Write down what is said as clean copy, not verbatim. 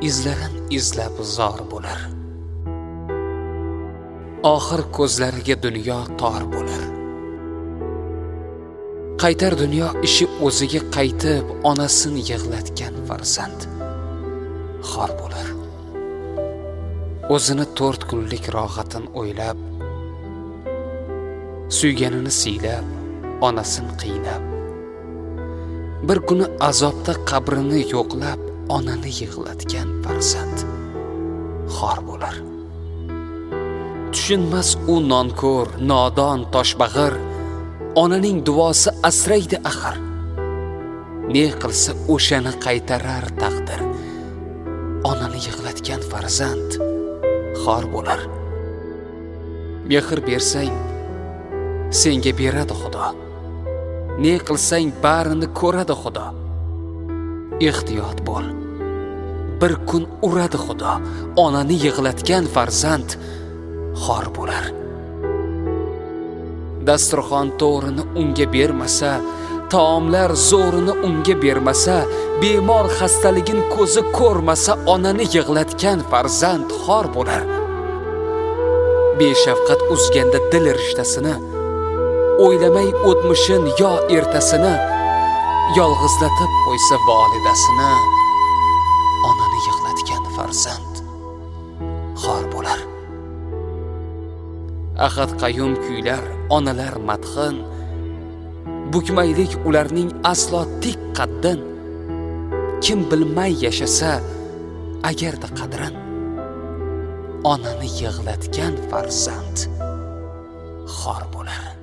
izlarin izlab zor bo'lar. Oxir ko'zlariga dunyo tor bo'lar. Qaytar dunyo ishi o'ziga qaytib, onasini yig'latgan farzand xor bo'lar. O'zini 4 kunlik rohatin o'ylab, suyganini siylab, onasini qiynab, bir kuni azobda qabrini yo'qlab, onani yig'latgan farzand xor bo'lar. Tushunmas u nonko'r, nodon toshbag'ir, onaning duosi asraydi axir. Ne qilsa o'shani qaytarar taqdir. Onani yig'latgan farzand xor bo'lar. Mehr bersang, senga beradi Xudo. Ne qilsang barini ko'radi Xudo. Ehtiyot bo'l. Bir kun uradi Xudo. Onani yig'latgan farzand xor bo'lar. Dasturxon to'rini unga bermasa, taomlar zo'rini unga bermasa, bemor xastaligin ko'zi ko'rmasa, onani yig'latgan farzand xor bo'lar. Beshafqat uzganda dil rishtasini, o'ylamay o'tmishin yo ertasini, yolg'izlatib qo'ysa volidasini, onani yig'latgan farzand xor bo'lar. Ahad qayyum kuylar onalar madhin, bukmaylik ularning aslo tik qaddin. Kim bilmay yashasa agarda qadrin, onani yig'latgan farzand xor bo'lar.